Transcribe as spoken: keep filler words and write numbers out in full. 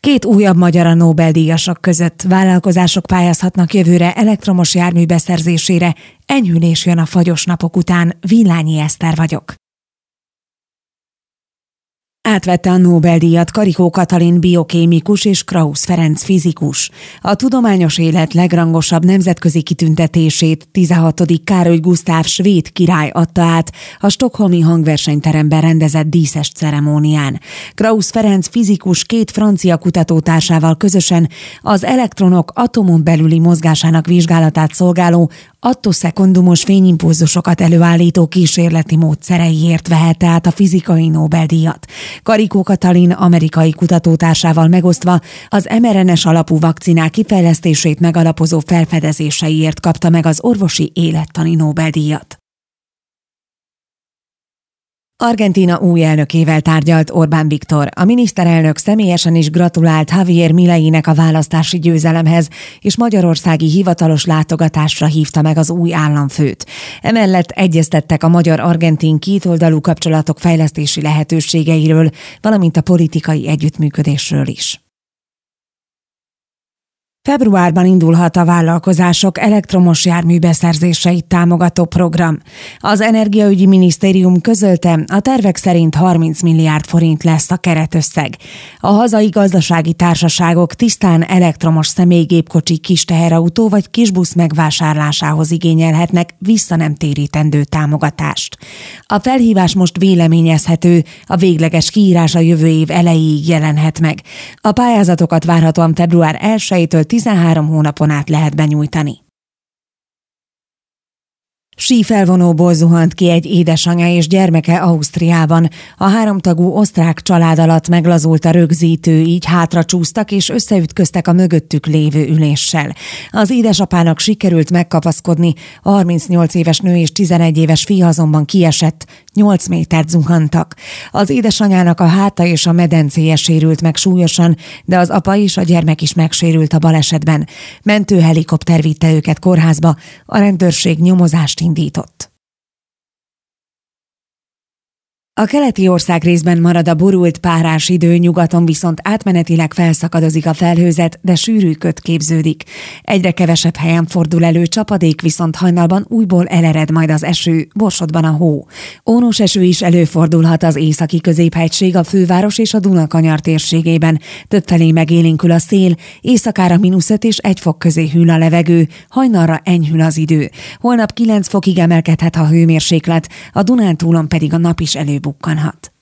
Két újabb magyar a Nobel-díjasok között. Vállalkozások pályázhatnak jövőre elektromos jármű beszerzésére. Enyhülés jön a fagyos napok után. Villányi Eszter vagyok. Átvette a Nobel-díjat Karikó Katalin biokémikus és Krausz Ferenc fizikus. A tudományos élet legrangosabb nemzetközi kitüntetését tizenhatodik Károly Gusztáv svéd király adta át a stockholmi hangversenyteremben rendezett díszes ceremónián. Krausz Ferenc fizikus két francia kutatótársával közösen az elektronok atomon belüli mozgásának vizsgálatát szolgáló attoszekundomos fényimpulzusokat előállító kísérleti módszereiért vehette át a fizikai Nobel-díjat. Karikó Katalin amerikai kutatótársával megosztva az em er en es alapú vakcinák kifejlesztését megalapozó felfedezéseiért kapta meg az orvosi élettani Nobel-díjat. Argentína új elnökével tárgyalt Orbán Viktor. A miniszterelnök személyesen is gratulált Javier Mileinek a választási győzelemhez, és magyarországi hivatalos látogatásra hívta meg az új államfőt. Emellett egyeztettek a magyar-argentin kétoldalú kapcsolatok fejlesztési lehetőségeiről, valamint a politikai együttműködésről is. Februárban indulhat a vállalkozások elektromos jármű beszerzéseit támogató program. Az Energiaügyi Minisztérium közölte, a tervek szerint harminc milliárd forint lesz a keretösszeg. A hazai gazdasági társaságok tisztán elektromos személygépkocsi, kis teherautó vagy kisbusz megvásárlásához igényelhetnek vissza nem térítendő támogatást. A felhívás most véleményezhető, a végleges kiírás a jövő év elejéig jelenhet meg. A pályázatokat várhatóan február elsejétől tizenhárom hónapon át lehet benyújtani. Sífelvonóból zuhant ki egy édesanyja és gyermeke Ausztriában. A háromtagú osztrák család alatt meglazult a rögzítő, így hátra csúsztak és összeütköztek a mögöttük lévő üléssel. Az édesapának sikerült megkapaszkodni, a harmincnyolc éves nő és tizenegy éves fia azonban kiesett, nyolc métert zuhantak. Az édesanyának a háta és a medencéje sérült meg súlyosan, de az apa és a gyermek is megsérült a balesetben. Mentőhelikopter vitte őket kórházba, a rendőrség nyomozást indított. A keleti országrészben marad a borult párás idő, nyugaton viszont átmenetileg felszakadozik a felhőzet, de sűrű köd képződik. Egyre kevesebb helyen fordul elő csapadék, viszont hajnalban újból elered majd az eső, Borsodban a hó. Ónos eső is előfordulhat az északi középhegység, a főváros és a Dunakanyar térségében. Többfelé megélénkül a szél, éjszakára mínusz öt és egy fok közé hűl a levegő, hajnalra enyhül az idő. Holnap kilenc fokig emelkedhet a hőmérséklet, a Dunántúlon pedig a nap is előbb bukkanhat.